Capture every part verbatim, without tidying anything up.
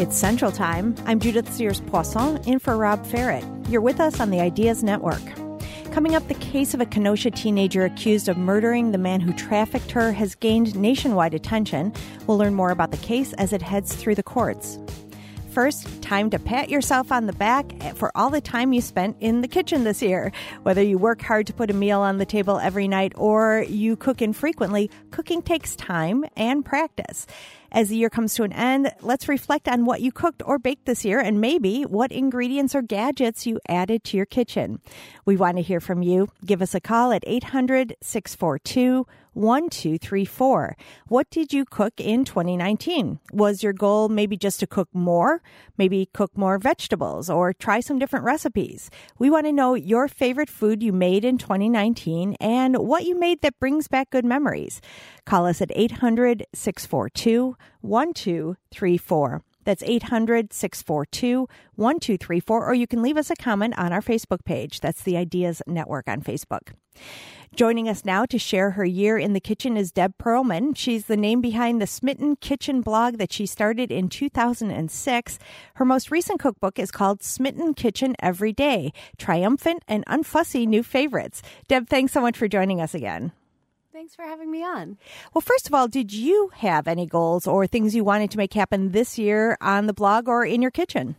It's Central Time. I'm Judith Sears-Poisson, in for Rob Ferret. You're with us on the Ideas Network. Coming up, the case of a Kenosha teenager accused of murdering the man who trafficked her has gained nationwide attention. We'll learn more about the case as it heads through the courts. First, time to pat yourself on the back for all the time you spent in the kitchen this year. Whether you work hard to put a meal on the table every night or you cook infrequently, cooking takes time and practice. As the year comes to an end, let's reflect on what you cooked or baked this year and maybe what ingredients or gadgets you added to your kitchen. We want to hear from you. Give us a call at eight hundred, six four two, one two three four. What did you cook in twenty nineteen? Was your goal maybe just to cook more? Maybe cook more vegetables or try some different recipes? We want to know your favorite food you made in twenty nineteen and what you made that brings back good memories. Call us at eight hundred, six four two, one two three four. That's eight hundred, six four two, one two three four, or you can leave us a comment on our Facebook page. That's the Ideas Network on Facebook. Joining us now to share her year in the kitchen is Deb Perlman. She's the name behind the Smitten Kitchen blog that she started in two thousand six. Her most recent cookbook is called Smitten Kitchen Every Day, Triumphant and Unfussy New Favorites. Deb, thanks so much for joining us again. Thanks for having me on. Well, first of all, did you have any goals or things you wanted to make happen this year on the blog or in your kitchen?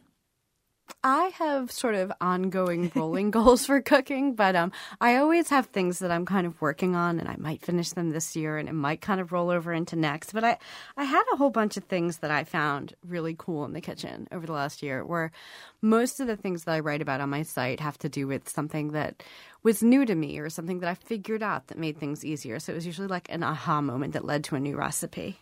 I have sort of ongoing rolling goals for cooking, but um, I always have things that I'm kind of working on, and I might finish them this year, and it might kind of roll over into next. But I, I had a whole bunch of things that I found really cool in the kitchen over the last year, where most of the things that I write about on my site have to do with something that was new to me or something that I figured out that made things easier. So it was usually like an aha moment that led to a new recipe.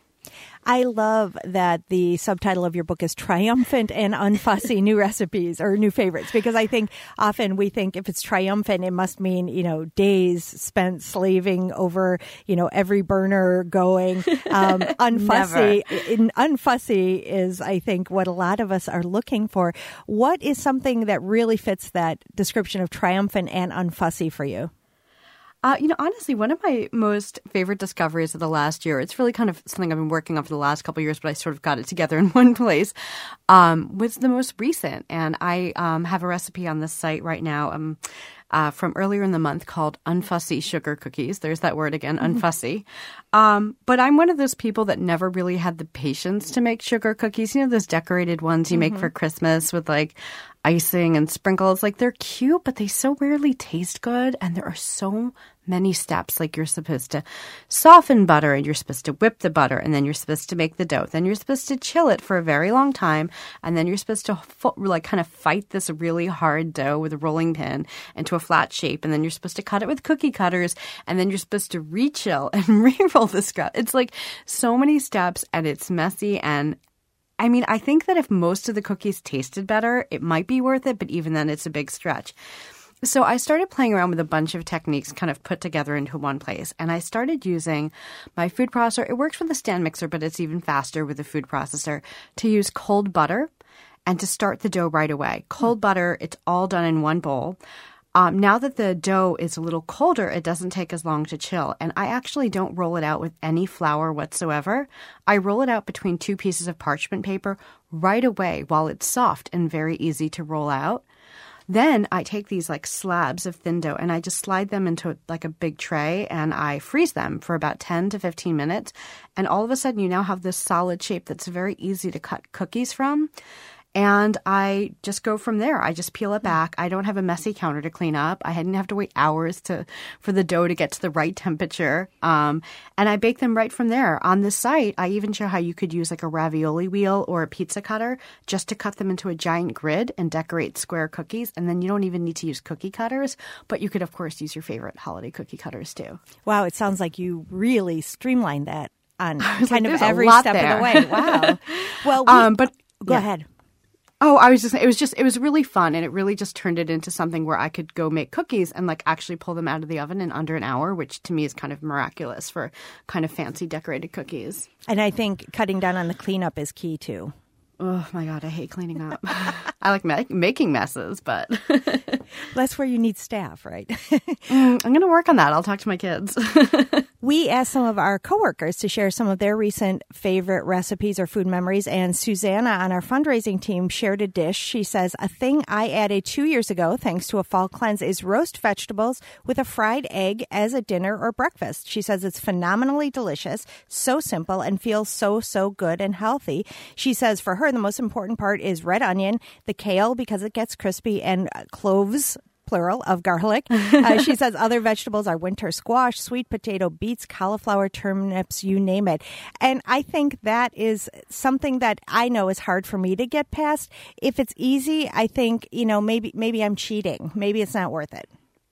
I love that the subtitle of your book is Triumphant and Unfussy New Recipes or New Favorites, because I think often we think if it's triumphant, it must mean, you know, days spent slaving over, you know, every burner going. Um, unfussy, in, unfussy is, I think, what a lot of us are looking for. What is something that really fits that description of triumphant and unfussy for you? Uh, you know, honestly, one of my most favorite discoveries of the last year, it's really kind of something I've been working on for the last couple of years, but I sort of got it together in one place, um, was the most recent. And I um, have a recipe on this site right now um, uh, from earlier in the month called Unfussy Sugar Cookies. There's that word again, unfussy. Um, but I'm one of those people that never really had the patience to make sugar cookies. You know, those decorated ones you mm-hmm. make for Christmas with like icing and sprinkles. Like, they're cute, but they so rarely taste good. And there are so many steps. Like, you're supposed to soften butter, and you're supposed to whip the butter, and then you're supposed to make the dough. Then you're supposed to chill it for a very long time, and then you're supposed to fo- like kind of fight this really hard dough with a rolling pin into a flat shape, and then you're supposed to cut it with cookie cutters, and then you're supposed to re-chill and re-roll the scrap. It's like so many steps, and it's messy. And I mean, I think that if most of the cookies tasted better, it might be worth it, but even then it's a big stretch. So I started playing around with a bunch of techniques kind of put together into one place. And I started using my food processor. It works with a stand mixer, but it's even faster with a food processor, to use cold butter and to start the dough right away. Cold mm. butter, it's all done in one bowl. Um, now that the dough is a little colder, it doesn't take as long to chill. And I actually don't roll it out with any flour whatsoever. I roll it out between two pieces of parchment paper right away while it's soft and very easy to roll out. Then I take these like slabs of thin dough and I just slide them into like a big tray, and I freeze them for about ten to fifteen minutes. And all of a sudden you now have this solid shape that's very easy to cut cookies from. And I just go from there. I just peel it back. I don't have a messy counter to clean up. I didn't have to wait hours to for the dough to get to the right temperature. Um, and I bake them right from there. On the site, I even show how you could use like a ravioli wheel or a pizza cutter just to cut them into a giant grid and decorate square cookies. And then you don't even need to use cookie cutters, but you could, of course, use your favorite holiday cookie cutters too. Wow, it sounds like you really streamlined that on kind like, of every step there. of the way. Wow. Well, we, um, but go yeah. ahead. Oh, I was just, it was just, it was really fun, and it really just turned it into something where I could go make cookies and like actually pull them out of the oven in under an hour, which to me is kind of miraculous for kind of fancy decorated cookies. And I think cutting down on the cleanup is key too. Oh, my God, I hate cleaning up. I like ma- making messes, but... That's where you need staff, right? mm, I'm going to work on that. I'll talk to my kids. We asked some of our coworkers to share some of their recent favorite recipes or food memories, and Susanna on our fundraising team shared a dish. She says, a thing I added two years ago, thanks to a fall cleanse, is roast vegetables with a fried egg as a dinner or breakfast. She says it's phenomenally delicious, so simple, and feels so, so good and healthy. She says for her, the most important part is red onion, the kale because it gets crispy, and cloves, plural, of garlic. Uh, she says other vegetables are winter squash, sweet potato, beets, cauliflower, turnips, you name it. And I think that is something that I know is hard for me to get past. If it's easy, I think, you know, maybe maybe I'm cheating. Maybe it's not worth it.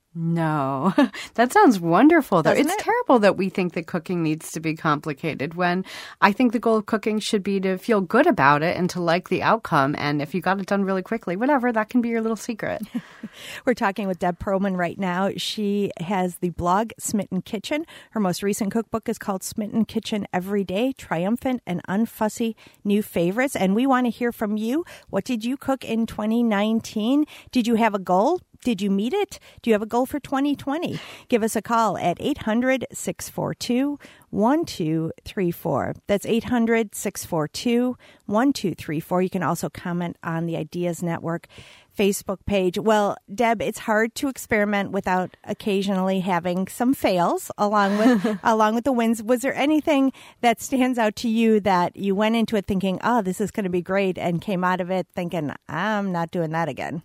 No, that sounds wonderful, though. Doesn't it's it? terrible that we think that cooking needs to be complicated when I think the goal of cooking should be to feel good about it and to like the outcome. And if you got it done really quickly, whatever, that can be your little secret. We're talking with Deb Perlman right now. She has the blog Smitten Kitchen. Her most recent cookbook is called Smitten Kitchen Every Day, Triumphant and Unfussy New Favorites. And we want to hear from you. What did you cook in twenty nineteen? Did you have a goal? Did you meet it? Do you have a goal for twenty twenty? Give us a call at eight hundred, six four two, one two three four. That's eight hundred, six four two, one two three four. You can also comment on the Ideas Network Facebook page. Well, Deb, it's hard to experiment without occasionally having some fails along with along with the wins. Was there anything that stands out to you that you went into it thinking, oh, this is going to be great, and came out of it thinking, I'm not doing that again?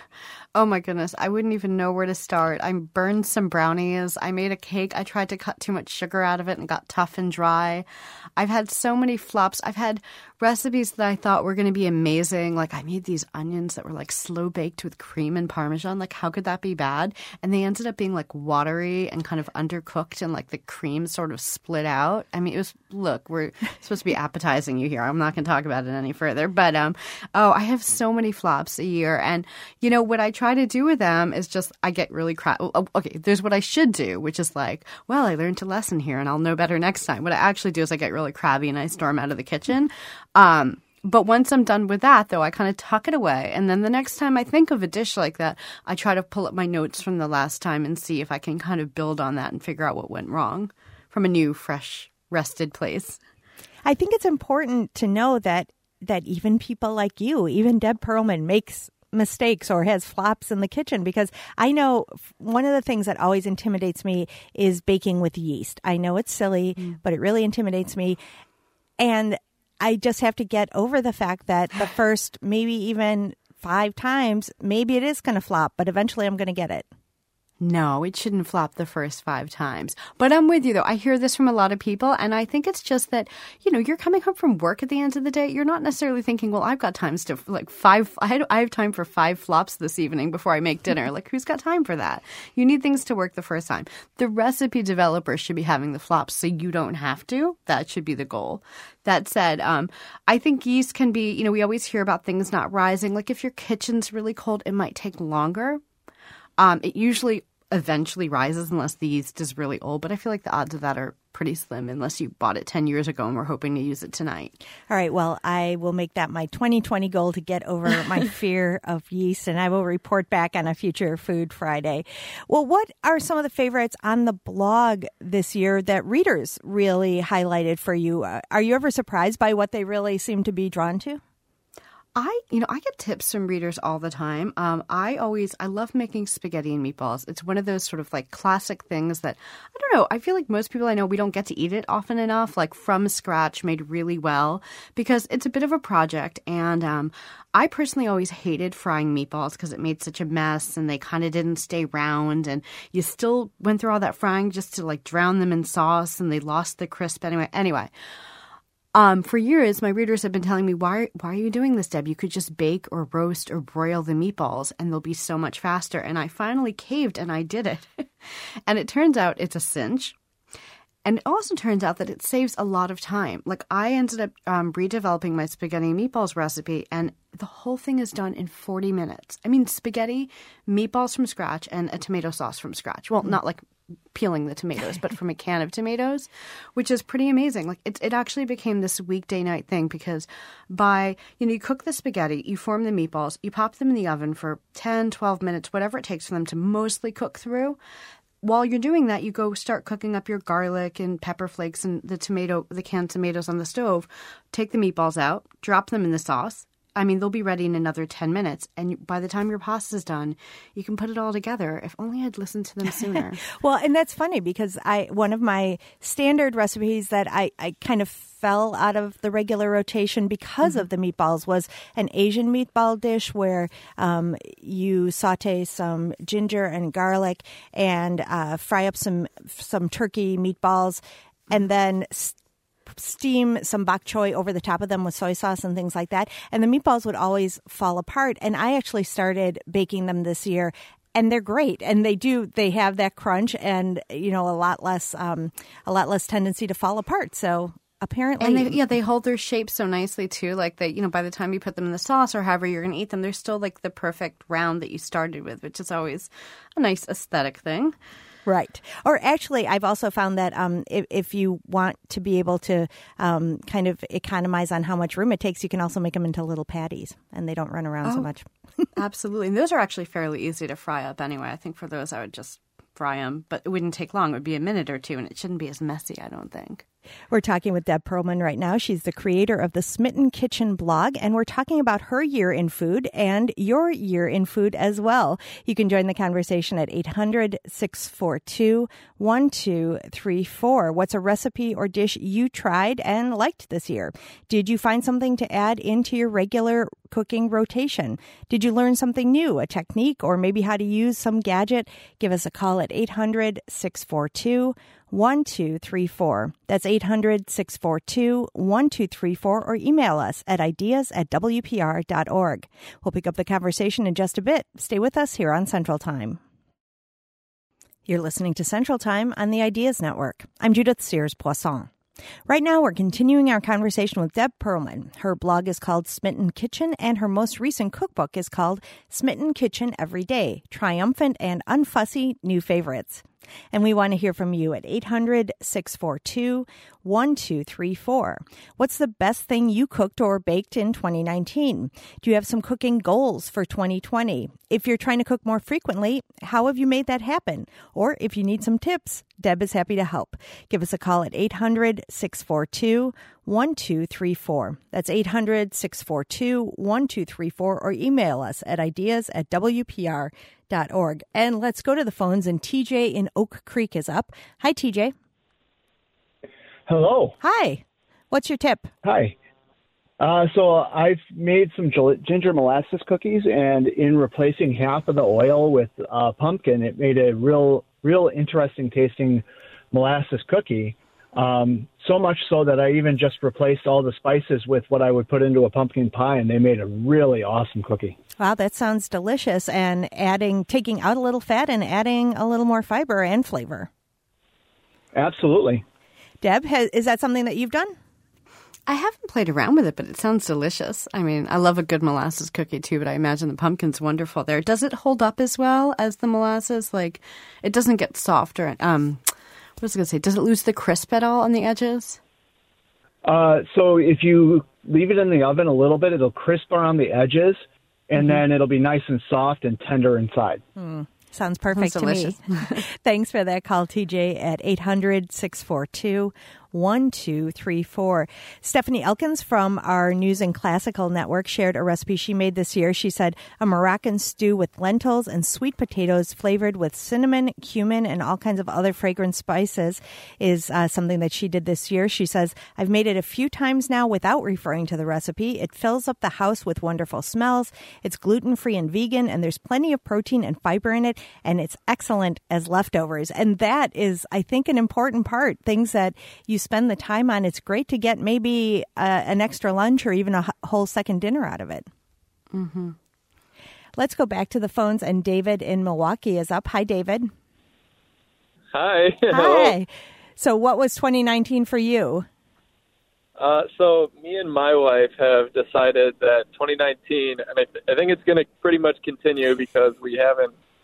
Oh my goodness, I wouldn't even know where to start. I burned some brownies. I made a cake. I tried to cut too much sugar out of it and got tough and dry. I've had so many flops. I've had recipes that I thought were going to be amazing. Like I made these onions that were like slow baked with cream and Parmesan. Like how could that be bad? And they ended up being like watery and kind of undercooked, and like the cream sort of split out. I mean, it was, look, we're supposed to be appetizing you here. I'm not going to talk about it any further. But, um, oh, I have so many flops a year. And, you know, what I try to do with them is just, I get really crap. Oh, okay, there's what I should do, which is like, well, I learned a lesson here and I'll know better next time. What I actually do is I get really crabby and I storm out of the kitchen. Um, but once I'm done with that, though, I kind of tuck it away. And then the next time I think of a dish like that, I try to pull up my notes from the last time and see if I can kind of build on that and figure out what went wrong from a new, fresh, rested place. I think it's important to know that that even people like you, even Deb Perlman, makes mistakes or has flops in the kitchen, because I know one of the things that always intimidates me is baking with yeast. I know it's silly, mm. but it really intimidates me. And I just have to get over the fact that the first maybe even five times, maybe it is going to flop, but eventually I'm going to get it. No, it shouldn't flop the first five times. But I'm with you, though. I hear this from a lot of people, and I think it's just that, you know, you're coming home from work at the end of the day. You're not necessarily thinking, well, I've got times to, like, five, I, had, I have time for five flops this evening before I make dinner. Like, who's got time for that? You need things to work the first time. The recipe developer should be having the flops so you don't have to. That should be the goal. That said, um, I think yeast can be, you know, we always hear about things not rising. Like, if your kitchen's really cold, it might take longer. Um, it usually eventually rises unless the yeast is really old, but I feel like the odds of that are pretty slim unless you bought it ten years ago and we're hoping to use it tonight. All right, well, I will make that my twenty twenty goal to get over my fear of yeast, and I will report back on a future Food Friday. Well, what are some of the favorites on the blog this year that readers really highlighted for you? Uh, are you ever surprised by what they really seem to be drawn to? I, you know, I get tips from readers all the time. Um, I always, I love making spaghetti and meatballs. It's one of those sort of like classic things that, I don't know, I feel like most people I know, we don't get to eat it often enough, like from scratch, made really well, because it's a bit of a project. And um, I personally always hated frying meatballs because it made such a mess and they kind of didn't stay round. And you still went through all that frying just to like drown them in sauce, and they lost the crisp anyway. Anyway. Um, for years, my readers have been telling me, why, why are you doing this, Deb? You could just bake or roast or broil the meatballs and they'll be so much faster. And I finally caved and I did it. And it turns out it's a cinch. And it also turns out that it saves a lot of time. Like I ended up um, redeveloping my spaghetti and meatballs recipe, and the whole thing is done in forty minutes. I mean, spaghetti, meatballs from scratch, and a tomato sauce from scratch. Well, mm-hmm. not like peeling the tomatoes, but from a can of tomatoes, which is pretty amazing. Like it, it actually became this weekday night thing because by, you know, you cook the spaghetti, you form the meatballs, you pop them in the oven for ten, twelve minutes, whatever it takes for them to mostly cook through. While you're doing that, you go start cooking up your garlic and pepper flakes and the tomato, the canned tomatoes on the stove. Take the meatballs out, drop them in the sauce. I mean, they'll be ready in another ten minutes. And by the time your pasta's done, you can put it all together. If only I'd listened to them sooner. Well, and that's funny because I one of my standard recipes that I, I kind of fell out of the regular rotation because mm-hmm. of the meatballs was an Asian meatball dish where um, you saute some ginger and garlic and uh, fry up some some turkey meatballs and then st- steam some bok choy over the top of them with soy sauce and things like that. And the meatballs would always fall apart. And I actually started baking them this year. And they're great, and they do. They have that crunch, and you know, a lot less, um, a lot less tendency to fall apart. So apparently, and they, yeah, they hold their shape so nicely too. Like they, you know, by the time you put them in the sauce or however you're going to eat them, they're still like the perfect round that you started with, which is always a nice aesthetic thing. Right. Or actually, I've also found that um, if, if you want to be able to um, kind of economize on how much room it takes, you can also make them into little patties, and they don't run around oh, so much. Absolutely. And those are actually fairly easy to fry up anyway. I think for those, I would just fry them, but it wouldn't take long. It would be a minute or two, and it shouldn't be as messy, I don't think. We're talking with Deb Perlman right now. She's the creator of the Smitten Kitchen blog, and we're talking about her year in food and your year in food as well. You can join the conversation at eight hundred, six four two, one two three four. What's a recipe or dish you tried and liked this year? Did you find something to add into your regular cooking rotation? Did you learn something new, a technique, or maybe how to use some gadget? Give us a call at eight hundred, six four two, one two three four. That's eight hundred, six four two, one two three four, or email us at ideas at w p r dot org. We'll pick up the conversation in just a bit. Stay with us here on Central Time. You're listening to Central Time on the Ideas Network. I'm Judith Sears-Poisson. Right now, we're continuing our conversation with Deb Perlman. Her blog is called Smitten Kitchen, and her most recent cookbook is called Smitten Kitchen Every Day, Triumphant and Unfussy New Favorites. And we want to hear from you at eight hundred, six four two, one two three four. What's the best thing you cooked or baked in twenty nineteen? Do you have some cooking goals for twenty twenty? If you're trying to cook more frequently, how have you made that happen? Or if you need some tips, Deb is happy to help. Give us a call at eight hundred, six four two, one two three four. That's eight hundred, six four two, one two three four, or email us at ideas at w p r dot org. And let's go to the phones, and T J in Oak Creek is up. Hi, T J. Hello. Hi. What's your tip? Hi. Uh, so I've made some ginger molasses cookies, and in replacing half of the oil with uh, pumpkin, it made a real, real interesting tasting molasses cookie. Um, so much so that I even just replaced all the spices with what I would put into a pumpkin pie, and they made a really awesome cookie. Wow, that sounds delicious. And adding, taking out a little fat and adding a little more fiber and flavor. Absolutely. Deb, has, is that something that you've done? I haven't played around with it, but it sounds delicious. I mean, I love a good molasses cookie too, but I imagine the pumpkin's wonderful there. Does it hold up as well as the molasses? Like, it doesn't get soft or, um, what was I going to say? Does it lose the crisp at all on the edges? Uh, so if you leave it in the oven a little bit, it'll crisp around the edges, and mm-hmm. then it'll be nice and soft and tender inside. Mm. Sounds perfect to me. Thanks for that call, T J, at eight hundred, six four two, one two three four. Stephanie Elkins from our News and Classical Network shared a recipe she made this year. She said a Moroccan stew with lentils and sweet potatoes flavored with cinnamon, cumin, and all kinds of other fragrant spices is uh, something that she did this year. She says, I've made it a few times now without referring to the recipe. It fills up the house with wonderful smells. It's gluten-free and vegan, and there's plenty of protein and fiber in it, and it's excellent as leftovers. And that is, I think, an important part. Things that you spend the time on, it's great to get maybe uh, an extra lunch or even a h- whole second dinner out of it. Mm-hmm. Let's go back to the phones, and David in Milwaukee is up. Hi, David. Hi. Hi. So what was twenty nineteen for you? Uh, so me and my wife have decided that twenty nineteen, and I, th- I think it's going to pretty much continue because we haven't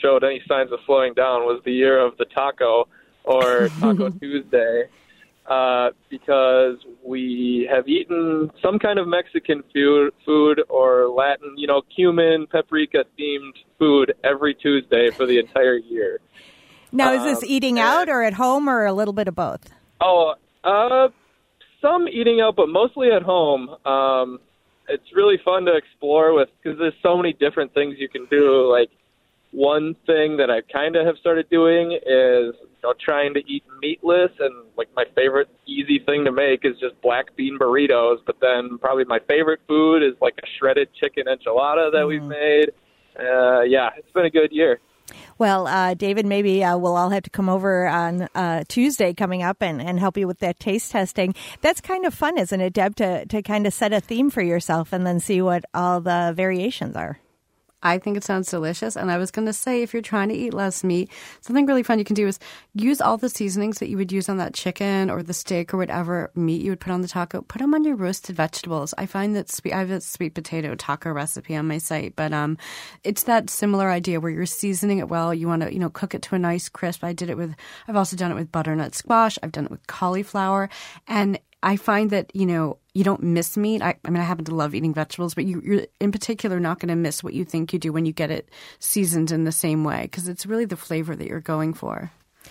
showed any signs of slowing down was the year of the taco or Taco Tuesday. Uh, because we have eaten some kind of Mexican food, food or Latin, you know, cumin, paprika-themed food every Tuesday for the entire year. Now, is this Um, eating and- out or at home or a little bit of both? Oh, uh, some eating out, but mostly at home. Um, it's really fun to explore with because there's so many different things you can do. Like, one thing that I kind of have started doing is, you know, trying to eat meatless, and like my favorite easy thing to make is just black bean burritos. But then probably my favorite food is like a shredded chicken enchilada that mm. we've made. Uh, yeah, it's been a good year. Well, uh, David, maybe uh, we'll all have to come over on uh, Tuesday coming up and, and help you with that taste testing. That's kind of fun, isn't it, Deb, to, to kind of set a theme for yourself and then see what all the variations are? I think it sounds delicious. And I was going to say, if you're trying to eat less meat, something really fun you can do is use all the seasonings that you would use on that chicken or the steak or whatever meat you would put on the taco. Put them on your roasted vegetables. I find that sweet, I have a sweet potato taco recipe on my site, but um, it's that similar idea where you're seasoning it well. You want to, you know, cook it to a nice crisp. I did it with, I've also done it with butternut squash. I've done it with cauliflower. And I find that, you know, you don't miss meat. I, I mean, I happen to love eating vegetables, but you, you're in particular not going to miss what you think you do when you get it seasoned in the same way, because it's really the flavor that you're going for.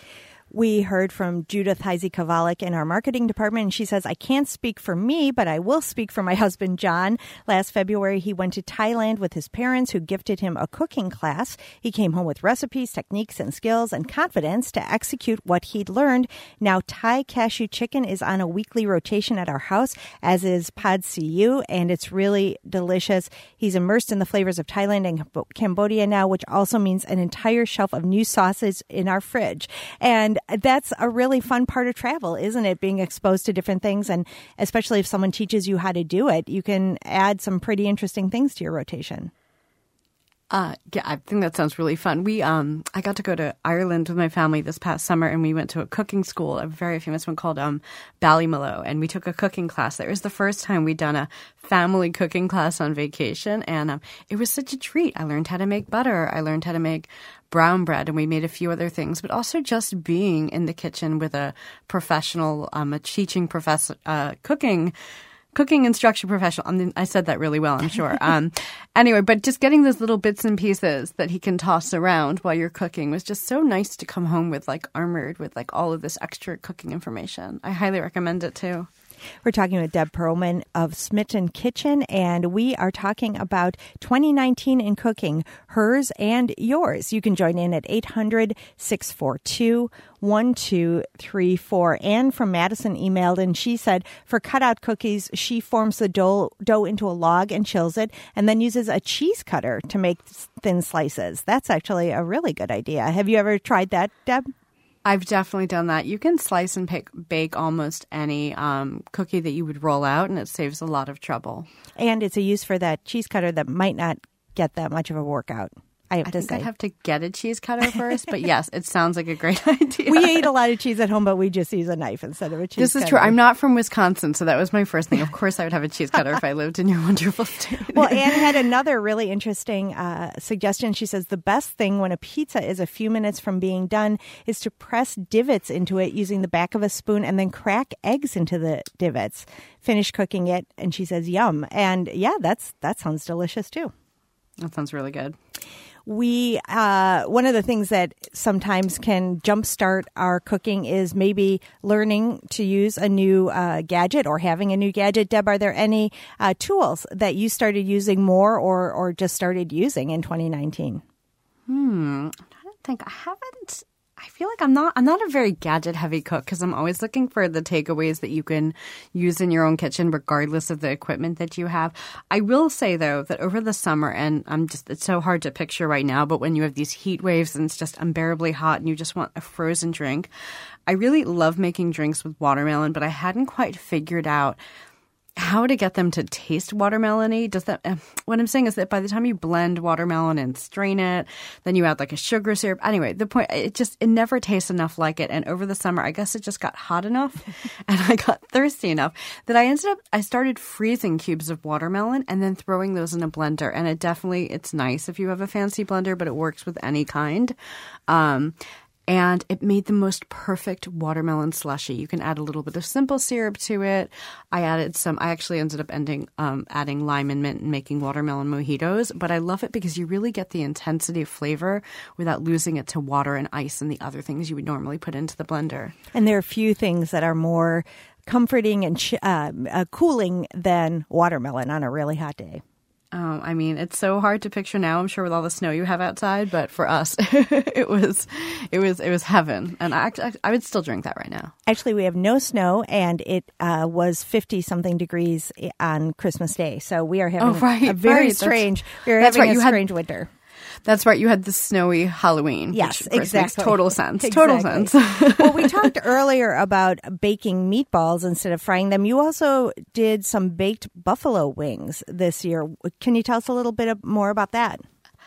We heard from Judith Heisey-Kavalik in our marketing department, and she says, I can't speak for me, but I will speak for my husband, John. Last February, he went to Thailand with his parents, who gifted him a cooking class. He came home with recipes, techniques, and skills and confidence to execute what he'd learned. Now, Thai cashew chicken is on a weekly rotation at our house, as is Pad See Ew, and it's really delicious. He's immersed in the flavors of Thailand and Cambodia now, which also means an entire shelf of new sauces in our fridge. And that's a really fun part of travel, isn't it? Being exposed to different things. And especially if someone teaches you how to do it, you can add some pretty interesting things to your rotation. Uh, yeah, I think that sounds really fun. We, um, I got to go to Ireland with my family this past summer, and we went to a cooking school, a very famous one called um, Ballymaloe, and we took a cooking class there. It was the first time we'd done a family cooking class on vacation, and um, it was such a treat. I learned how to make butter. I learned how to make brown bread, and we made a few other things, but also just being in the kitchen with a professional, um, a teaching professor, uh, cooking Cooking instruction professional. I mean, I said that really well, I'm sure. Um, anyway, but just getting those little bits and pieces that he can toss around while you're cooking was just so nice to come home with, like armored with like all of this extra cooking information. I highly recommend it too. We're talking with Deb Perlman of Smitten Kitchen, and we are talking about twenty nineteen in cooking, hers and yours. You can join in at eight hundred, six four two, one two three four. Anne from Madison emailed, and she said for cutout cookies, she forms the dough, dough into a log and chills it, and then uses a cheese cutter to make thin slices. That's actually a really good idea. Have you ever tried that, Deb? I've definitely done that. You can slice and pick, bake almost any um, cookie that you would roll out, and it saves a lot of trouble. And it's a use for that cheese cutter that might not get that much of a workout, I have I to think say. I'd have to get a cheese cutter first, but yes, it sounds like a great idea. We ate a lot of cheese at home, but we just use a knife instead of a cheese This cutter. is true. I'm not from Wisconsin, so that was my first thing. Of course, I would have a cheese cutter if I lived in your wonderful state. Well, Anne had another really interesting uh, suggestion. She says the best thing when a pizza is a few minutes from being done is to press divots into it using the back of a spoon and then crack eggs into the divots. Finish cooking it, and she says, yum. And yeah, that's that sounds delicious too. That sounds really good. We, uh, one of the things that sometimes can jumpstart our cooking is maybe learning to use a new uh, gadget or having a new gadget. Deb, are there any uh, tools that you started using more or, or just started using in twenty nineteen? Hmm. I don't think I haven't. I feel like I'm not I'm not a very gadget heavy cook because I'm always looking for the takeaways that you can use in your own kitchen regardless of the equipment that you have. I will say though that over the summer, and I'm just it's so hard to picture right now, but when you have these heat waves and it's just unbearably hot and you just want a frozen drink, I really love making drinks with watermelon, but I hadn't quite figured out how to get them to taste watermelon-y. Does that, uh, what I'm saying is that by the time you blend watermelon and strain it, then you add like a sugar syrup. Anyway, the point, it just, it never tastes enough like it. And over the summer, I guess it just got hot enough and I got thirsty enough that I ended up, I started freezing cubes of watermelon and then throwing those in a blender. And it definitely, it's nice if you have a fancy blender, but it works with any kind. Um, And it made the most perfect watermelon slushy. You can add a little bit of simple syrup to it. I added some, I actually ended up ending, um, adding lime and mint and making watermelon mojitos. But I love it because you really get the intensity of flavor without losing it to water and ice and the other things you would normally put into the blender. And there are few things that are more comforting and ch- uh, uh, cooling than watermelon on a really hot day. Um, I mean, it's so hard to picture now, I'm sure, with all the snow you have outside. But for us, it was, it was, it was heaven. And I, I, I would still drink that right now. Actually, we have no snow, and it uh, was fifty something degrees on Christmas Day. So we are having oh, right, a very right. strange, that's, we're that's having right. a you strange had, winter. That's right. You had the snowy Halloween. Yes, which, of course, exactly. Makes total sense. Exactly. Total sense. Well, we talked earlier about baking meatballs instead of frying them. You also did some baked buffalo wings this year. Can you tell us a little bit more about that?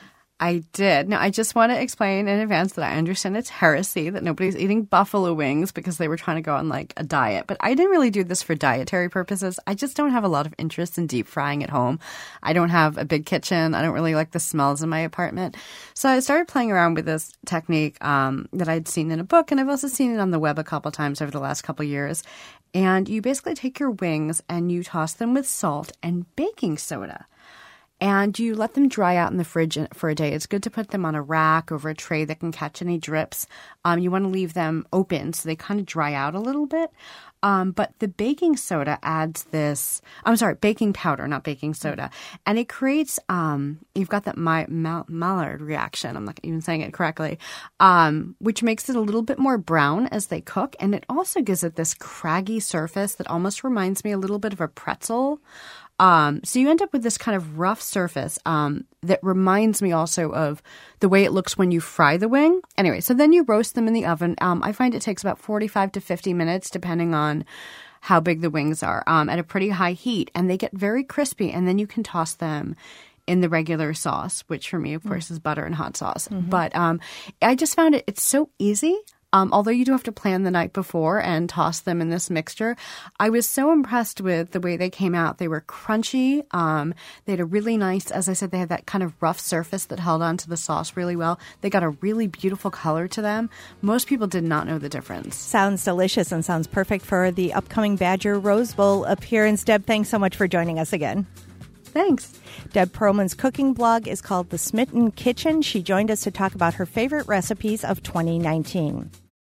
I did. Now, I just want to explain in advance that I understand it's heresy that nobody's eating buffalo wings because they were trying to go on like a diet. But I didn't really do this for dietary purposes. I just don't have a lot of interest in deep frying at home. I don't have a big kitchen. I don't really like the smells in my apartment. So I started playing around with this technique um, that I'd seen in a book, and I've also seen it on the web a couple times over the last couple years. And you basically take your wings and you toss them with salt and baking soda. And you let them dry out in the fridge for a day. It's good to put them on a rack over a tray that can catch any drips. Um, you want to leave them open so they kind of dry out a little bit. Um, but the baking soda adds this, I'm sorry, baking powder, not baking soda. And it creates, um, you've got that my, mal, Maillard reaction. I'm not even saying it correctly, um, which makes it a little bit more brown as they cook. And it also gives it this craggy surface that almost reminds me a little bit of a pretzel. Um, so you end up with this kind of rough surface um, that reminds me also of the way it looks when you fry the wing. Anyway, so then you roast them in the oven. Um, I find it takes about forty-five to fifty minutes, depending on how big the wings are, um, at a pretty high heat. And they get very crispy. And then you can toss them in the regular sauce, which for me, of course, is butter and hot sauce. Mm-hmm. But um, I just found it, it's so easy. Um, although you do have to plan the night before and toss them in this mixture, I was so impressed with the way they came out. They were crunchy. Um, they had a really nice, as I said, they had that kind of rough surface that held onto the sauce really well. They got a really beautiful color to them. Most people did not know the difference. Sounds delicious and sounds perfect for the upcoming Badger Rose Bowl appearance. Deb, thanks so much for joining us again. Thanks. Deb Perlman's cooking blog is called The Smitten Kitchen. She joined us to talk about her favorite recipes of twenty nineteen.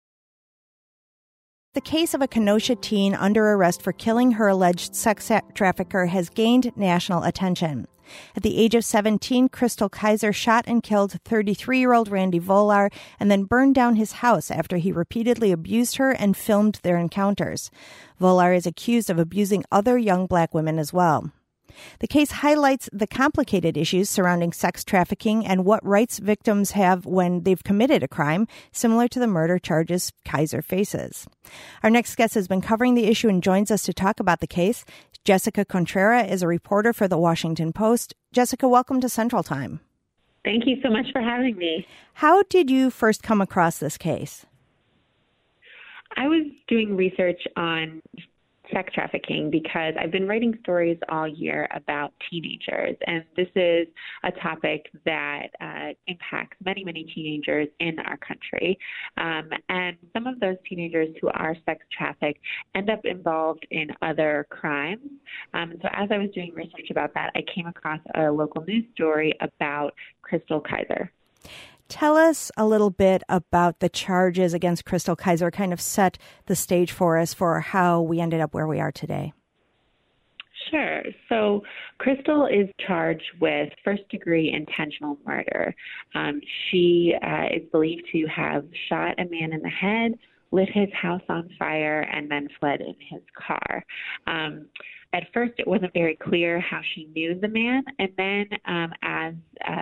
The case of a Kenosha teen under arrest for killing her alleged sex trafficker has gained national attention. At the age of seventeen, Crystal Kaiser shot and killed thirty-three-year-old Randy Volar and then burned down his house after he repeatedly abused her and filmed their encounters. Volar is accused of abusing other young black women as well. The case highlights the complicated issues surrounding sex trafficking and what rights victims have when they've committed a crime, similar to the murder charges Kaiser faces. Our next guest has been covering the issue and joins us to talk about the case. Jessica Contreras is a reporter for The Washington Post. Jessica, welcome to Central Time. Thank you so much for having me. How did you first come across this case? I was doing research on sex trafficking because I've been writing stories all year about teenagers, and this is a topic that uh, impacts many, many teenagers in our country. Um, and some of those teenagers who are sex trafficked end up involved in other crimes. Um, and so as I was doing research about that, I came across a local news story about Crystal Kaiser. Tell us a little bit about the charges against Crystal Kaiser, kind of set the stage for us for how we ended up where we are today. Sure. So Crystal is charged with first-degree intentional murder. Um, she uh, is believed to have shot a man in the head, lit his house on fire, and then fled in his car. Um, At first, it wasn't very clear how she knew the man, and then um, as uh,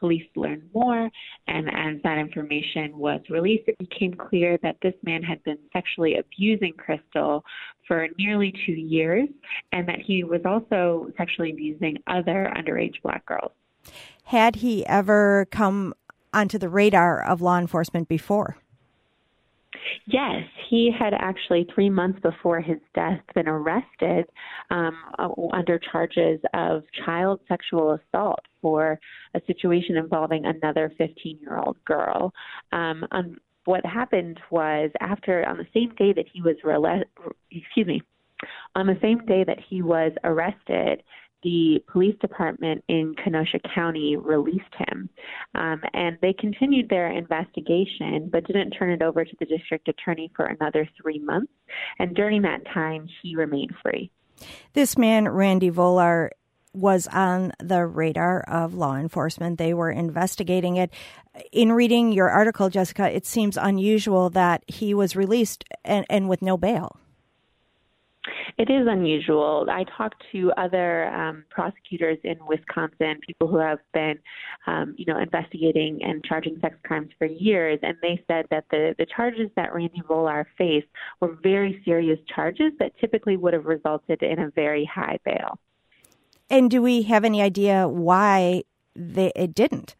police learned more, and as that information was released, it became clear that this man had been sexually abusing Crystal for nearly two years, and that he was also sexually abusing other underage Black girls. Had he ever come onto the radar of law enforcement before? Yes, he had actually three months before his death been arrested um, under charges of child sexual assault for a situation involving another fifteen-year-old girl. Um, on, what happened was after, on the same day that he was, rele- excuse me, on the same day that he was arrested, the police department in Kenosha County released him, um, and they continued their investigation, but didn't turn it over to the district attorney for another three months. And during that time, he remained free. This man, Randy Volar, was on the radar of law enforcement. They were investigating it. In reading your article, Jessica, it seems unusual that he was released and, and with no bail. It is unusual. I talked to other um, prosecutors in Wisconsin, people who have been, um, you know, investigating and charging sex crimes for years, and they said that the, the charges that Randy Volar faced were very serious charges that typically would have resulted in a very high bail. And do we have any idea why they, it didn't?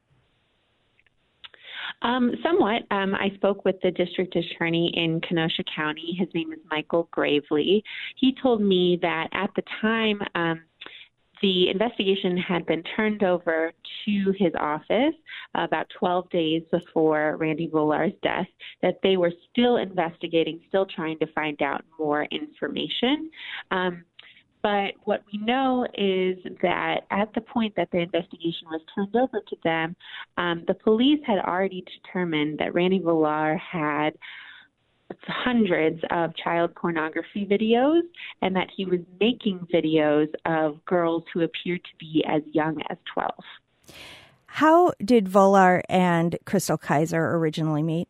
Um, somewhat. Um, I spoke with the district attorney in Kenosha County. His name is Michael Gravely. He told me that at the time um, the investigation had been turned over to his office about twelve days before Randy Volar's death, that they were still investigating, still trying to find out more information. Um, But what we know is that at the point that the investigation was turned over to them, um, the police had already determined that Randy Volar had hundreds of child pornography videos and that he was making videos of girls who appeared to be as young as twelve. How did Volar and Crystal Kizer originally meet?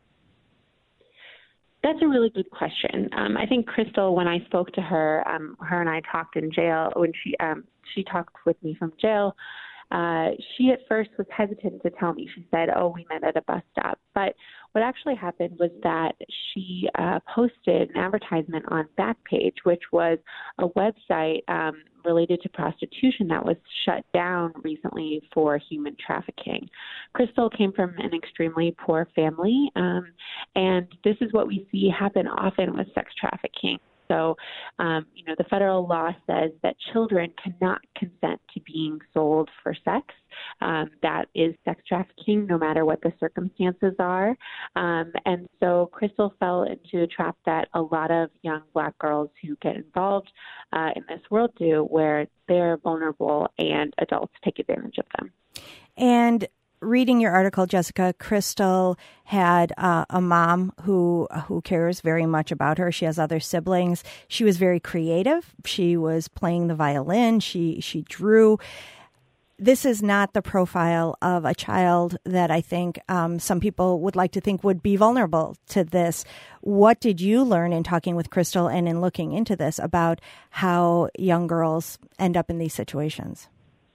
That's a really good question. Um, I think Crystal, when I spoke to her, um, her and I talked in jail. When she um, she talked with me from jail, uh, she at first was hesitant to tell me. She said, "Oh, we met at a bus stop." But what actually happened was that she uh, posted an advertisement on Backpage, which was a website um, related to prostitution that was shut down recently for human trafficking. Crystal came from an extremely poor family, um, and this is what we see happen often with sex trafficking. So, um, you know, the federal law says that children cannot consent to being sold for sex. Um, that is sex trafficking, no matter what the circumstances are. Um, and so Crystal fell into a trap that a lot of young Black girls who get involved uh, in this world do, where they're vulnerable and adults take advantage of them. And reading your article, Jessica, Crystal had uh, a mom who who cares very much about her. She has other siblings. She was very creative. She was playing the violin. She she drew. This is not the profile of a child that I think um, some people would like to think would be vulnerable to this. What did you learn in talking with Crystal and in looking into this about how young girls end up in these situations?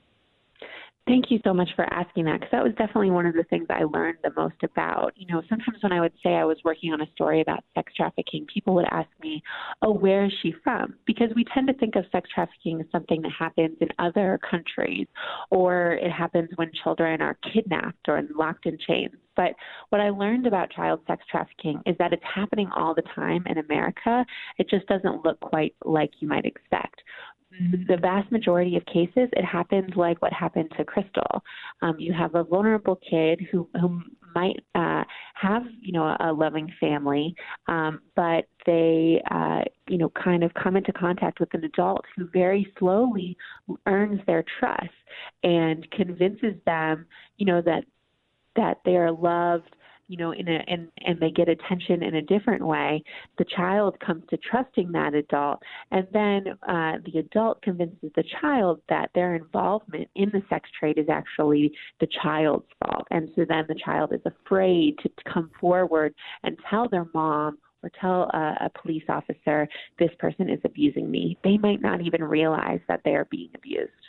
Thank you so much for asking that, because that was definitely one of the things I learned the most about. You know, sometimes when I would say I was working on a story about sex trafficking, people would ask me, oh, where is she from? Because we tend to think of sex trafficking as something that happens in other countries, or it happens when children are kidnapped or locked in chains. But what I learned about child sex trafficking is that it's happening all the time in America. It just doesn't look quite like you might expect. The vast majority of cases, it happens like what happened to Crystal. Um, you have a vulnerable kid who, who might uh, have, you know, a loving family, um, but they, uh, you know, kind of come into contact with an adult who very slowly earns their trust and convinces them, you know, that that they are loved, you know, in a, and, and they get attention in a different way. The child comes to trusting that adult, and then uh, the adult convinces the child that their involvement in the sex trade is actually the child's fault. And so then the child is afraid to come forward and tell their mom or tell a, a police officer, this person is abusing me. They might not even realize that they are being abused.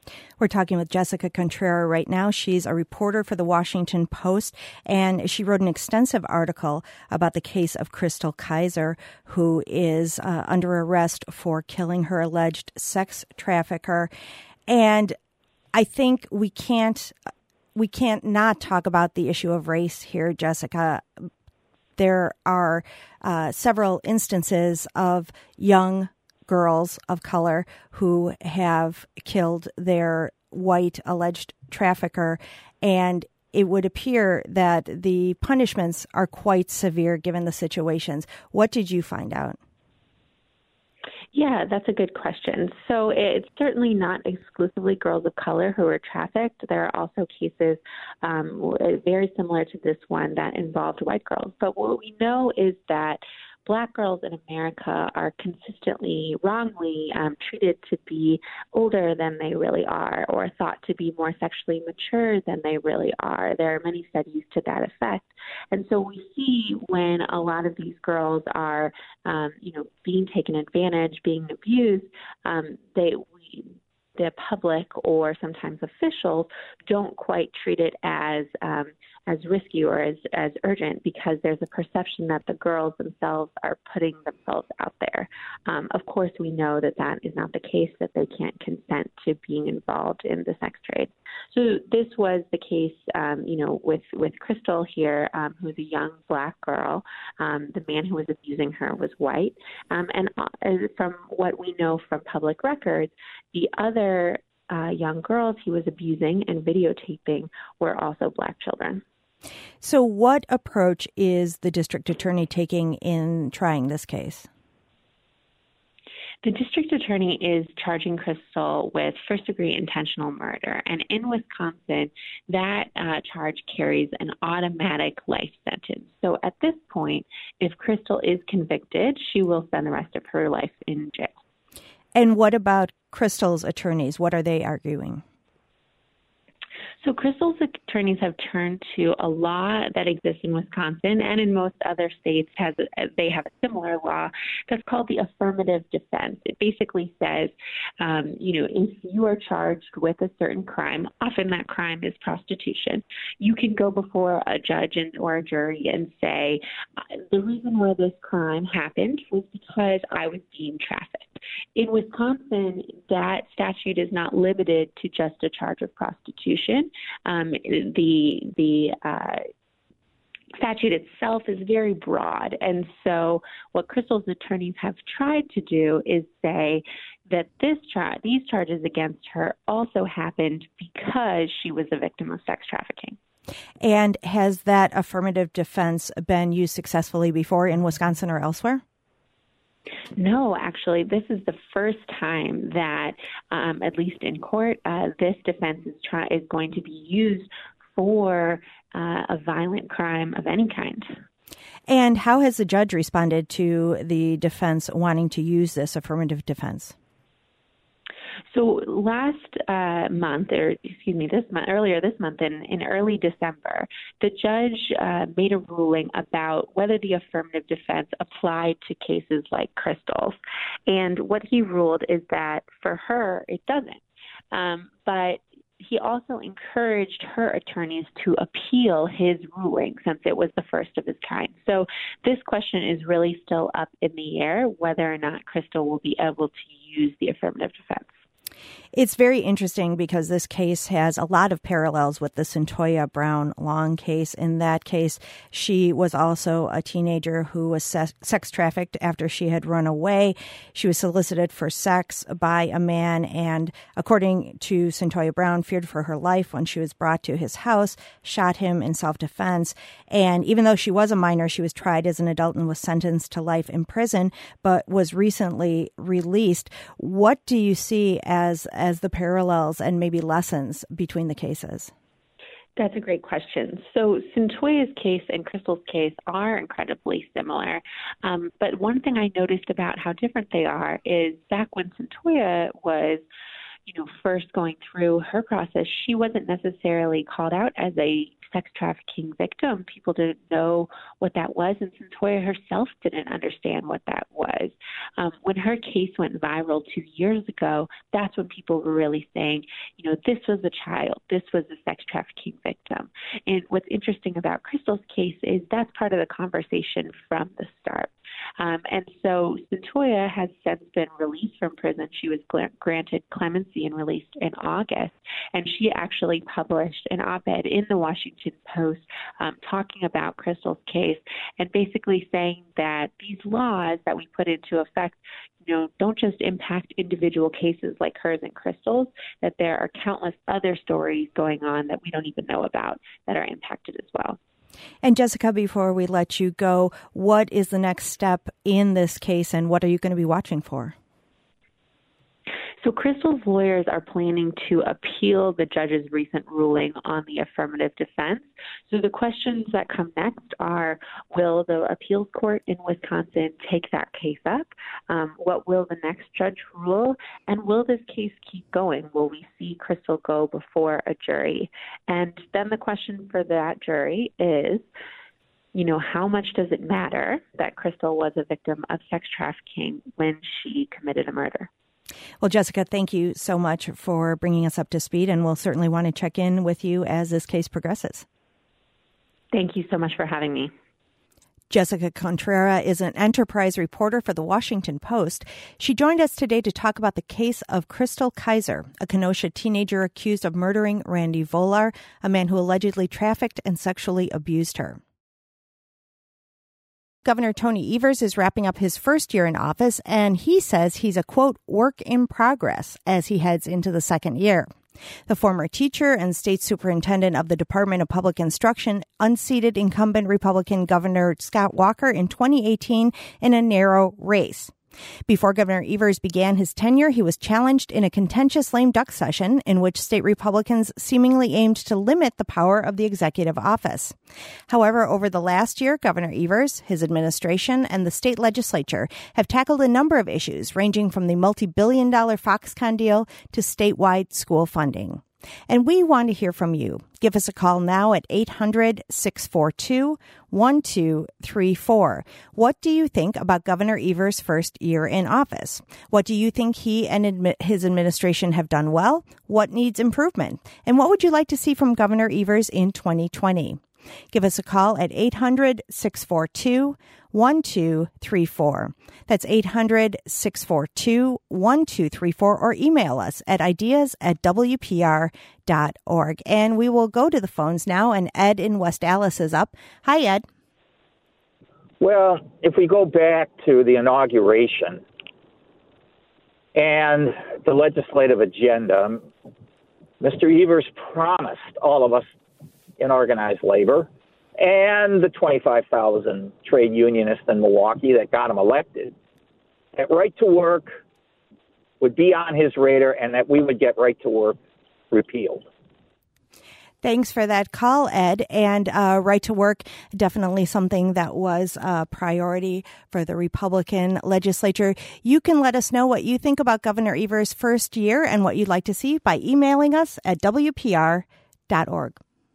We're talking with Jessica Contrera right now. She's a reporter for the Washington Post, and she wrote an extensive article about the case of Chrystul Kizer, who is uh, under arrest for killing her alleged sex trafficker. And I think we can't we can't not talk about the issue of race here, Jessica. There are uh, several instances of young girls of color who have killed their white alleged trafficker, and it would appear that the punishments are quite severe given the situations. What did you find out? Yeah, that's a good question. So it's certainly not exclusively girls of color who are trafficked. There are also cases um, very similar to this one that involved white girls. But what we know is that Black girls in America are consistently wrongly um, treated to be older than they really are, or thought to be more sexually mature than they really are. There are many studies to that effect. And so we see when a lot of these girls are, um, you know, being taken advantage, being abused, um, they we, the public or sometimes officials don't quite treat it as um, as risky or as, as urgent because there's a perception that the girls themselves are putting themselves out there. Um, of course, we know that that is not the case, that they can't consent to being involved in the sex trade. So this was the case, um, you know, with, with Chrystul here, um, who's a young Black girl. Um, the man who was abusing her was white. Um, and uh, from what we know from public records, the other uh, young girls he was abusing and videotaping were also Black children. So what approach is the district attorney taking in trying this case? The district attorney is charging Chrystul with first-degree intentional murder. And in Wisconsin, that uh, charge carries an automatic life sentence. So at this point, if Chrystul is convicted, she will spend the rest of her life in jail. And what about Chrystul's attorneys? What are they arguing? So Chrystul's attorneys have turned to a law that exists in Wisconsin and in most other states. Has a, they have a similar law that's called the affirmative defense. It basically says, um, you know, if you are charged with a certain crime, often that crime is prostitution, you can go before a judge and or a jury and say, the reason why this crime happened was because I was being trafficked. In Wisconsin, that statute is not limited to just a charge of prostitution. Um, the the uh, statute itself is very broad, and so what Chrystul's attorneys have tried to do is say that this char- these charges against her also happened because she was a victim of sex trafficking. And has that affirmative defense been used successfully before in Wisconsin or elsewhere? No, actually, this is the first time that, um, at least in court, uh, this defense is, try- is going to be used for uh, a violent crime of any kind. And how has the judge responded to the defense wanting to use this affirmative defense? So last uh, month, or excuse me, this month, earlier this month, in, in early December, the judge uh, made a ruling about whether the affirmative defense applied to cases like Chrystul's. And what he ruled is that for her, it doesn't. Um, but he also encouraged her attorneys to appeal his ruling since it was the first of its kind. So this question is really still up in the air, whether or not Chrystul will be able to use the affirmative defense. It's very interesting because this case has a lot of parallels with the Cyntoia Brown Long case. In that case, she was also a teenager who was sex trafficked after she had run away. She was solicited for sex by a man and, according to Cyntoia Brown, feared for her life when she was brought to his house, shot him in self-defense. And even though she was a minor, she was tried as an adult and was sentenced to life in prison, but was recently released. What do you see as as the parallels and maybe lessons between the cases? That's a great question. So Cyntoia's case and Chrystul's case are incredibly similar. Um, but one thing I noticed about how different they are is back when Cyntoia was you know, first going through her process, she wasn't necessarily called out as a sex trafficking victim. People didn't know what that was, and Cyntoia herself didn't understand what that was. Um, when her case went viral two years ago, that's when people were really saying, you know, this was a child, this was a sex trafficking victim. And what's interesting about Crystal's case is that's part of the conversation from the start. Um, and so Cyntoia has since been released from prison. She was gl- granted clemency and released in August. And she actually published an op-ed in the Washington Post um, talking about Crystal's case and basically saying that these laws that we put into effect, you know, don't just impact individual cases like hers and Crystal's, that there are countless other stories going on that we don't even know about that are impacted as well. And Jessica, before we let you go, what is the next step in this case and what are you going to be watching for? So Crystal's lawyers are planning to appeal the judge's recent ruling on the affirmative defense. So the questions that come next are, will the appeals court in Wisconsin take that case up? Um, what will the next judge rule? And will this case keep going? Will we see Crystal go before a jury? And then the question for that jury is, you know, how much does it matter that Crystal was a victim of sex trafficking when she committed a murder? Well, Jessica, thank you so much for bringing us up to speed, and we'll certainly want to check in with you as this case progresses. Thank you so much for having me. Jessica Contrera is an enterprise reporter for the Washington Post. She joined us today to talk about the case of Crystal Kiser, a Kenosha teenager accused of murdering Randy Volar, a man who allegedly trafficked and sexually abused her. Governor Tony Evers is wrapping up his first year in office, and he says he's a, quote, work in progress as he heads into the second year. The former teacher and state superintendent of the Department of Public Instruction unseated incumbent Republican Governor Scott Walker in twenty eighteen in a narrow race. Before Governor Evers began his tenure, he was challenged in a contentious lame duck session in which state Republicans seemingly aimed to limit the power of the executive office. However, over the last year, Governor Evers, his administration, and the state legislature have tackled a number of issues ranging from the multi-billion dollar Foxconn deal to statewide school funding. And we want to hear from you. Give us a call now at eight hundred, six four two, one two three four. What do you think about Governor Evers' first year in office? What do you think he and admi- his administration have done well? What needs improvement? And what would you like to see from Governor Evers in twenty twenty? Give us a call at eight hundred, six four two, one two three four. That's eight hundred, six four two, one two three four, or email us at ideas at w p r dot org. And we will go to the phones now, and Ed in West Allis is up. Hi, Ed. Well, if we go back to the inauguration and the legislative agenda, Mister Evers promised all of us in organized labor and the twenty-five thousand trade unionists in Milwaukee that got him elected, that right to work would be on his radar and that we would get right to work repealed. Thanks for that call, Ed. And uh, right to work, definitely something that was a priority for the Republican legislature. You can let us know what you think about Governor Evers' first year and what you'd like to see by emailing us at w p r dot org.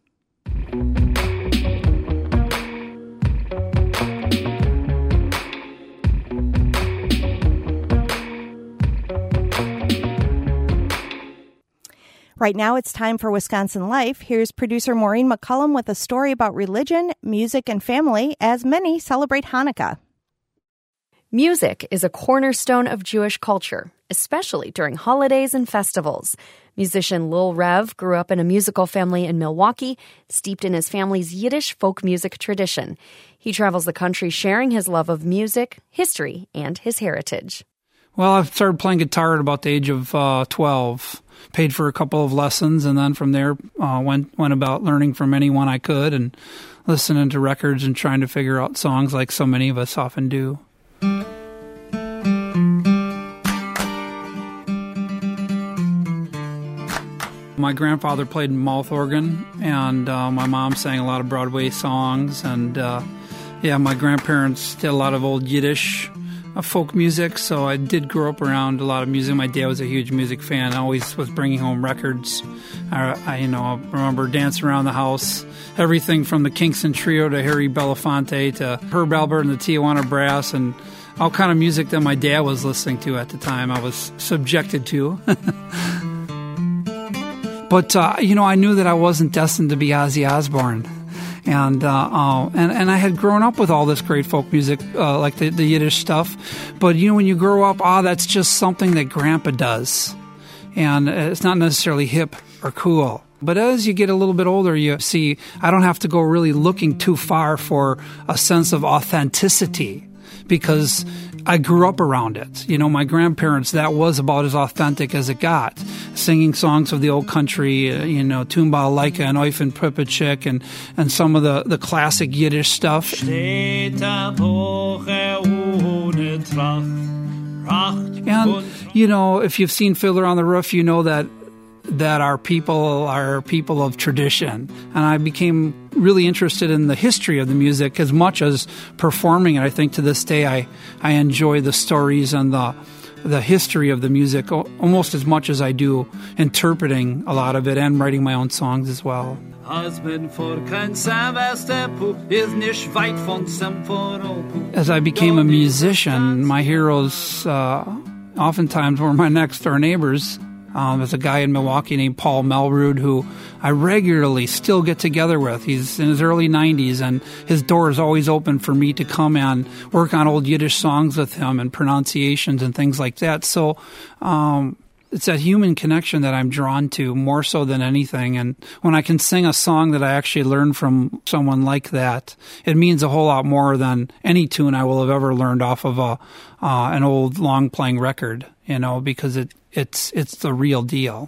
Right now, it's time for Wisconsin Life. Here's producer Maureen McCullum with a story about religion, music, and family as many celebrate Hanukkah. Music is a cornerstone of Jewish culture, especially during holidays and festivals. Musician Lil Rev grew up in a musical family in Milwaukee, steeped in his family's Yiddish folk music tradition. He travels the country sharing his love of music, history, and his heritage. Well, I started playing guitar at about the age of uh, twelve. Paid for a couple of lessons, and then from there uh, went went about learning from anyone I could and listening to records and trying to figure out songs like so many of us often do. My grandfather played mouth organ, and uh, my mom sang a lot of Broadway songs, and uh, yeah, my grandparents did a lot of old Yiddish of folk music, so I did grow up around a lot of music. My dad was a huge music fan. I always was bringing home records. I, I you know, I remember dancing around the house, everything from the Kingston Trio to Harry Belafonte to Herb Alpert and the Tijuana Brass, and all kind of music that my dad was listening to at the time. I was subjected to. But, uh, you know, I knew that I wasn't destined to be Ozzy Osbourne. And, uh, uh, and and I had grown up with all this great folk music, uh, like the, the Yiddish stuff. But, you know, when you grow up, ah, oh, that's just something that Grandpa does. And it's not necessarily hip or cool. But as you get a little bit older, you see, I don't have to go really looking too far for a sense of authenticity, because I grew up around it. You know, my grandparents, that was about as authentic as it got. Singing songs of the old country, uh, you know, Tumbal Laika and Eufen Pripachik and, and some of the, the classic Yiddish stuff. And, you know, if you've seen Fiddler on the Roof, you know that that our people are people of tradition. And I became really interested in the history of the music as much as performing it. I think to this day I, I enjoy the stories and the the history of the music almost as much as I do interpreting a lot of it and writing my own songs as well. As I became a musician, my heroes uh, oftentimes were my next door neighbors. Um, there's a guy in Milwaukee named Paul Melrud who I regularly still get together with. He's in his early nineties, and his door is always open for me to come and work on old Yiddish songs with him and pronunciations and things like that. So um, it's that human connection that I'm drawn to more so than anything. And when I can sing a song that I actually learned from someone like that, it means a whole lot more than any tune I will have ever learned off of a uh, an old long-playing record, you know, because it It's it's the real deal.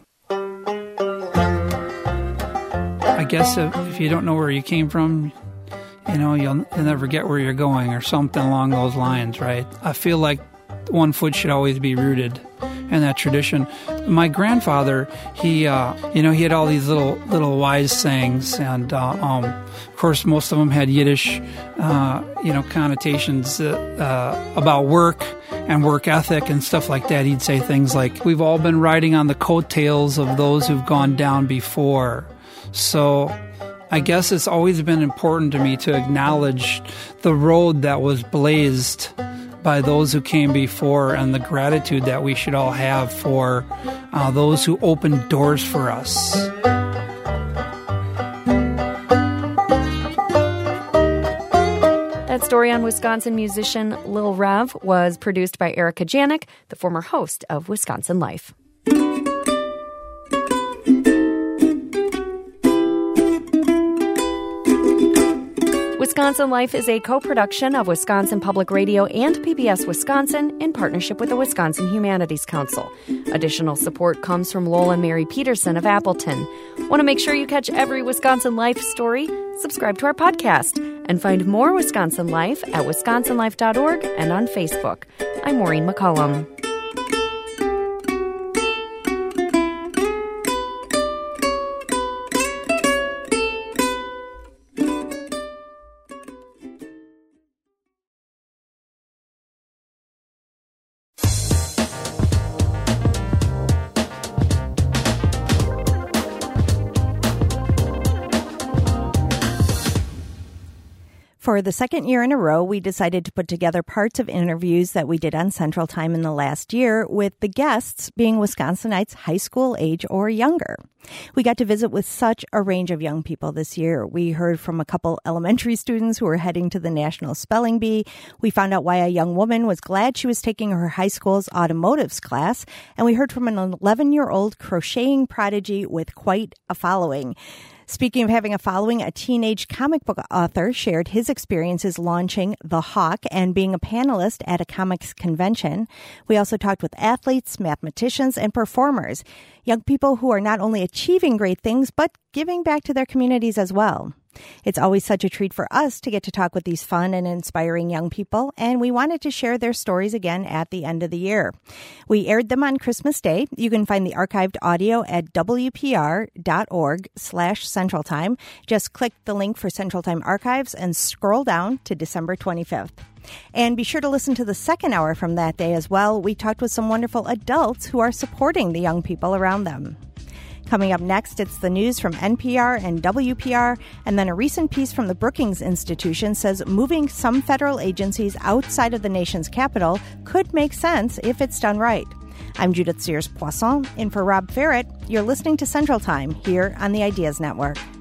I guess if, if you don't know where you came from, you know, you'll, you'll never get where you're going or something along those lines, right? I feel like one foot should always be rooted in that tradition. My grandfather, he, uh, you know, he had all these little little wise sayings, and uh, um, of course, most of them had Yiddish, uh, you know, connotations uh, uh, about work and work ethic and stuff like that. He'd say things like, "We've all been riding on the coattails of those who've gone down before." So I guess it's always been important to me to acknowledge the road that was blazed by those who came before and the gratitude that we should all have for uh, those who opened doors for us. That story on Wisconsin musician Lil Rev was produced by Erica Janik, the former host of Wisconsin Life. Wisconsin Life is a co-production of Wisconsin Public Radio and P B S Wisconsin in partnership with the Wisconsin Humanities Council. Additional support comes from Lowell and Mary Peterson of Appleton. Want to make sure you catch every Wisconsin Life story? Subscribe to our podcast and find more Wisconsin Life at wisconsin life dot org and on Facebook. I'm Maureen McCullum. For the second year in a row, we decided to put together parts of interviews that we did on Central Time in the last year, with the guests being Wisconsinites high school age or younger. We got to visit with such a range of young people this year. We heard from a couple elementary students who were heading to the National Spelling Bee. We found out why a young woman was glad she was taking her high school's automotives class. And we heard from an eleven-year-old crocheting prodigy with quite a following. Speaking of having a following, a teenage comic book author shared his experiences launching The Hawk and being a panelist at a comics convention. We also talked with athletes, mathematicians, and performers, young people who are not only achieving great things, but giving back to their communities as well. It's always such a treat for us to get to talk with these fun and inspiring young people, and we wanted to share their stories again at the end of the year. We aired them on Christmas Day. You can find the archived audio at wpr.org slash Central Time. Just click the link for Central Time Archives and scroll down to December twenty-fifth. And be sure to listen to the second hour from that day as well. We talked with some wonderful adults who are supporting the young people around them. Coming up next, it's the news from N P R and W P R, and then a recent piece from the Brookings Institution says moving some federal agencies outside of the nation's capital could make sense if it's done right. I'm Judith Sears Poisson, in for Rob Ferret. You're listening to Central Time here on the Ideas Network.